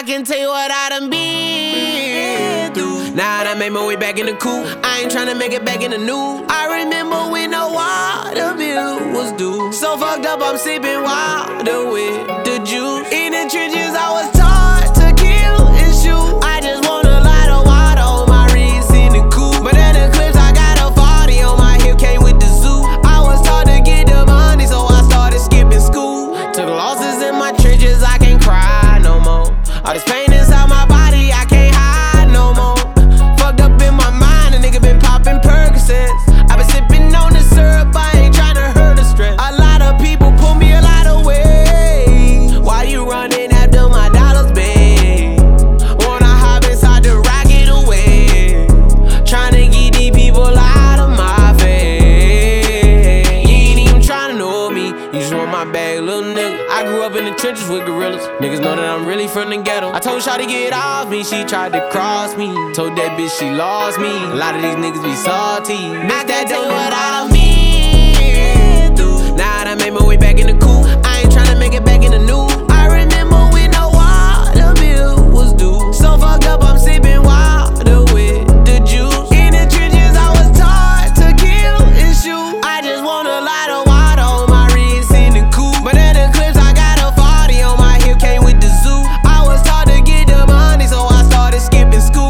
can tell you what I done been through. Now that I made my way back in the coupe, I ain't tryna make it back in the news. I remember when the water bill was due. So fucked up, I'm sipping water with the juice. In the trenches, I was taught to kill and shoot. I just want a lot of water on my wrist in the coupe. But in the clips, I got a 40 on my hip, came with the zoo. I was taught to get the money, so I started skipping school. Took losses in my trenches, I can't cry no more. All this pain inside my body, I can't hide no more. Fucked up in my mind, a nigga been popping Percocets. I been sipping on the syrup, I ain't tryna hurt the stress. A lot of people pull me a lot of way. Why you running after my dollars, babe? Wanna hop inside the rocket away. Tryna get these people out of my face. You ain't even tryna know me, you just want my bag, little nigga. I grew up in the trenches with gorillas. Niggas know that I'm really from the ghetto. I told Shawty get off me, she tried to cross me. Told that bitch she lost me. A lot of these niggas be salty. I can't tell you what I done been through. Now that I made my way back in the coupe, I ain't tryna make it back in the news. I remember when the water bill was due. So fucked up, I'm sipping water with the juice. In the trenches, I was taught to kill and shoot. I just want a lot of water on my wrist in the coupe. But in the clips, I got a 40 on my hip, came with the zoo. I was taught to get the money, so I started skipping school.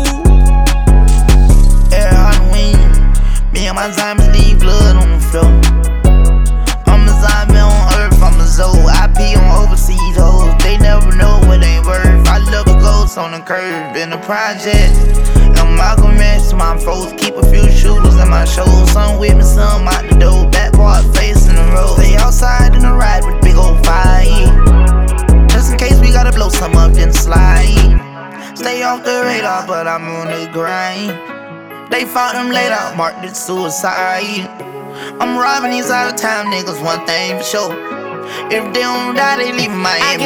Yeah, Halloween. Me and my diamonds leave blood on the floor. I'm a zombie on earth, I'm a zoo. I pee on overseas hoes, they never know what they worth. I love the ghosts on the curb in the project. And Malcolm X, my folks keep a few shooters in my shows. Some with me, some out the door, back part facing the road. Stay outside in the ride with big old fire. Just in case we gotta blow some up, then slide. Stay off the radar, but I'm on the grind. They found him laid out, marked it suicide. I'm robbing these out of town niggas, one thing for sure. If they don't die, they leave my